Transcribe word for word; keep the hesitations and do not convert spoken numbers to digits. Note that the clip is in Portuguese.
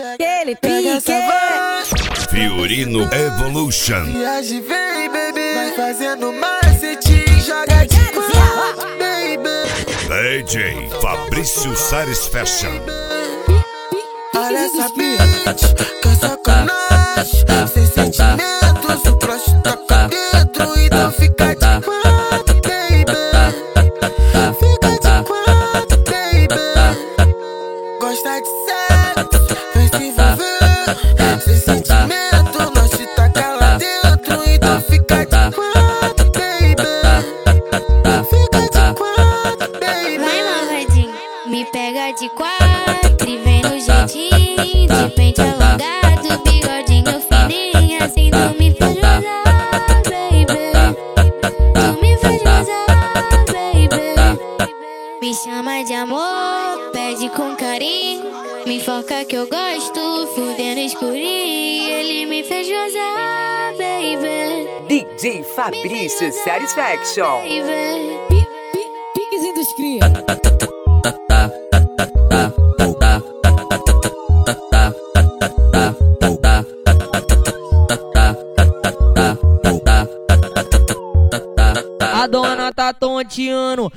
Aquele pique. Fiorino Evolution. Viagem vem, baby, vai fazendo macete, joga de quatro, baby. D J Fabrício Sares Fashion. Olha essa bitch, que é sacanagem, sem sentimentos, o crush taca dentro e não fica de quatro, baby. Fica de quatro, baby. Gosta de sexo, vem se envolver, sem sentimento, nós te taca lá dentro e não fica de quatro, baby. Fica de quatro, baby. Vai malvadinho, me pega de quatro e vem no jeitinho, de pente alongado, bigodinho fininho, assim tu me faz gozar, baby. Tu me faz gozar, baby. Me chama de amor, pede com carinho, me foca que eu gosto, fudendo escurinho, ele me fez gozar, baby. D J Fabrício Satisfaction. Baby. Piquezinho dos cria. A dona tá tonteando,